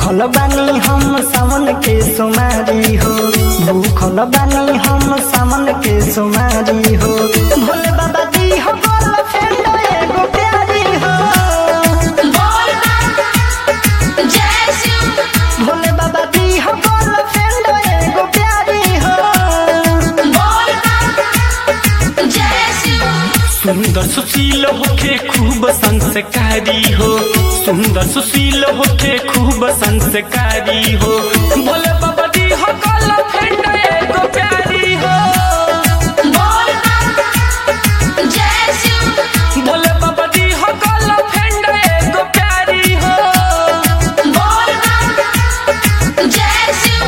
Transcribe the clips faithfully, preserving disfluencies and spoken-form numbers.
भूखल बानी हम सावन के सोमारी हो, भूखल बानी हम सावन के सोमारी हो। भोले बाबा दी हो गोल फेंड एगो प्यारी हो, जय शिव। भोले बाबा दी हो गोल फेंड एगो प्यारी हो, जय शिव। सुंदर सुशील होके खूब संस्कारी हो, सुंदर सुशील होके खूब संस्कारी हो। भोले बाबा दी हो गोल फेंड एगो प्यारी हो, जय शिव। भोले बाबा दी हो गोल फेंड एगो प्यारी हो, जय शिव।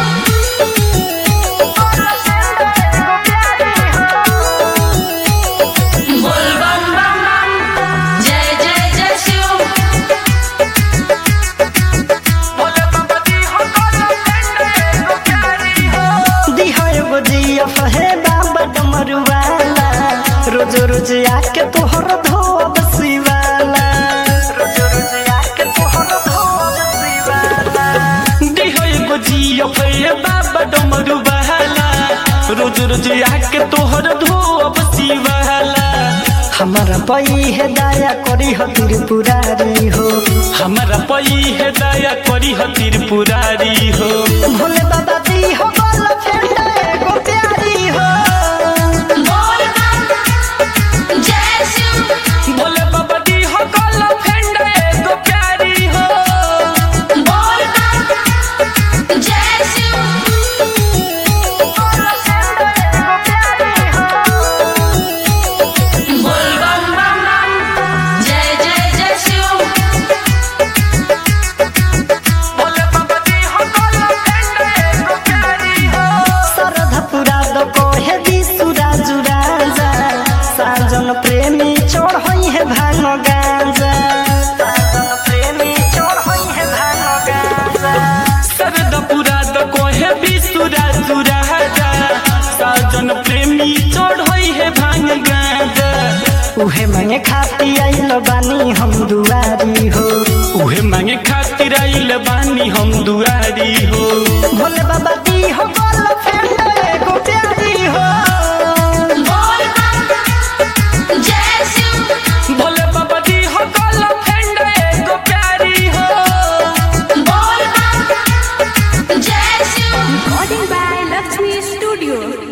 बोल बम बम बम, जय जय जय शिव। भोले बाबा दी हो गोल फेंड एगो प्यारी हो। दी हो एगो जिया फहे बाबा डमरुवाला, रोज रोज आके तोहर धोब शिवाला, रोज रोज आके तोहर धोब शिवाला। दिहो एगो जियो फये बाबा डमरू बहाला, रोज रोज आके तोहर धोब शिवाला। हमारा पई है दया करी हो त्रिपुरारी हो, हमारा पई है दया करी हो त्रिपुरारी हो। भोले बाबा दी हो गोल फेंड एगो प्यारी हो, जय शिव। भोले बाबा दी हो गोल फेंड एगो प्यारी हो, जय शिव। बोल बम बम बम, जय जय जय शिव। भोले बाबा दी हो गोल फेंड एगो प्यारी हो। सरधा पुरा दो कोहे बिसुरा जुराजा, साजन प्रेमी चोर होई है भांग गांजा, साजन प्रेमी चोर होई है भांग गांजा। सरद पुरा द कोहे बिसुरा जुराजा, साजन प्रेमी चढ़ई है भांग गांजा। उहे मांगे खाती आइल बानी हम दुआरी हो, उहे मांगे खातिर आइल बानी हम दुआरी हो। भोले बाबा दी हो गोल फेंड एगो प्यारी हो, जय शिव। भोले बाबा दी हो गोल फेंड एगो प्यारी हो। जय Shiv. Recording by Lakshmi Studio.